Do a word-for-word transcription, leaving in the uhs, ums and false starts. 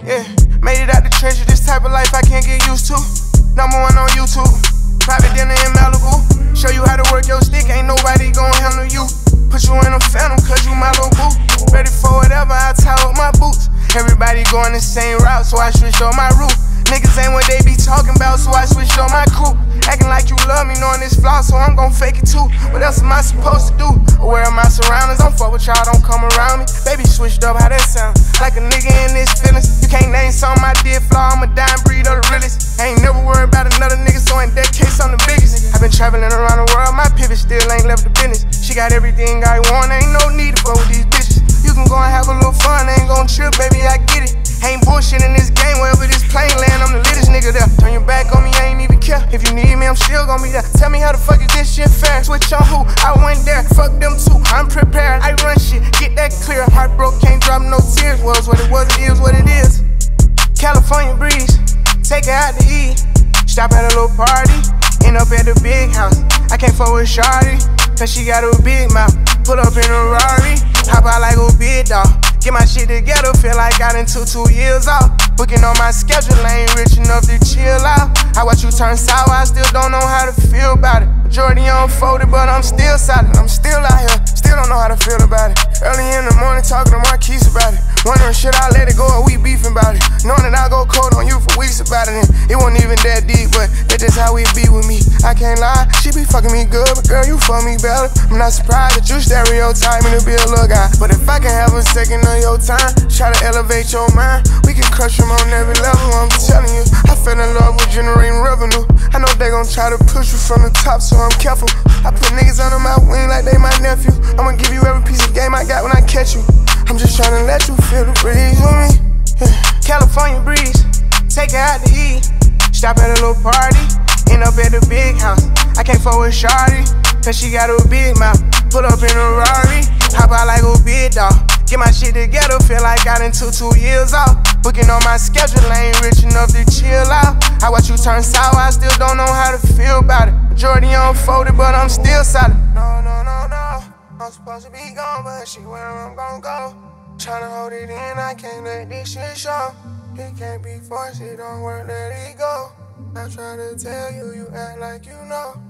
Yeah, made it out the trenches, this type of life I can't get used to. Number one on YouTube, private dinner in Malibu. Show you how to work your stick, ain't nobody gon' handle you. Put you in a phantom, cause you my little boo. Ready for whatever, I tie up my boots. Everybody going the same route, so I switched on my route. Niggas ain't what they be talking about, so I switched on my crew. Acting like you love me, knowing this flaw, so I'm gon' fake it too. What else am I supposed to do? Aware of my surroundings, I'm fuck with y'all, don't come around me. Baby switched up, how that sound? Like a nigga in his feelings. You can't name something I did flaw, I'm a dying breed of the realest. I ain't never worried about another nigga, so in that case I'm the biggest. I've been traveling around the world, my pivot still ain't left the business. She got everything I want, ain't no need to go with these bitches. You can go and have a little fun, ain't gon' trip, baby, I get it. Ain't bullshit in this game, wherever this plane land, I'm the littest nigga there. Turn your back on me, I ain't even care. If you need me, I'm still gon' be there. Tell me how the fuck is this shit fair? Switch on who? I went there, fuck them too, I'm prepared. I run shit, get that clear. Heart broke, can't drop no tears. Was what it was, it is what it is. California breeze, take her out to eat. Stop at a little party, end up at the big house. I can't fuck with Shawty, cause she got a big mouth. Pull up in a Rari, hop out like a big dog. Get my shit together, feel like I done took two years off. Booking on my schedule, I ain't rich enough to chill out. I watch you turn sour, I still don't know how to feel about it. Majority unfolded, but I'm still solid. I'm still out here, still don't know how to feel about it. Early in the morning, talking to Marquise about it. Wondering, should I let it go or we beefing about it? Knowing that I go cold on you for weeks about it. And it wasn't even that deep, but that's just how it be with me. I can't lie, she be fucking me good, but girl, you fuck me better. I'm not surprised that you stereotype me to be a little guy. But if I can have a second of your time, try to elevate your mind, we can crush them on every level. I'm telling you, I fell in love with generating revenue. I know they gon' try to push you from the top, so I'm careful. I put niggas under my wing like they my nephew. I'ma give you every piece of game I got when I catch you. I'm just tryna let you feel the breeze with me. Yeah. California breeze, take her out to eat. Stop at a little party, end up at the big house. I can't fuck with Shawty, cause she got a big mouth. Pull up in a Rari, hop out like a big dog. Get my shit together, feel like I done took two years off. Booking on my schedule, I ain't rich enough to chill out. I watch you turn sour, I still don't know how to feel about it. Majority unfolded, but I'm still solid. No, no, no, no, I'm supposed to be gone, but she where I'm gon' go. Tryna hold it in, I can't let this shit show. It can't be forced, it don't work, let it go. I try to tell you, you act like you know.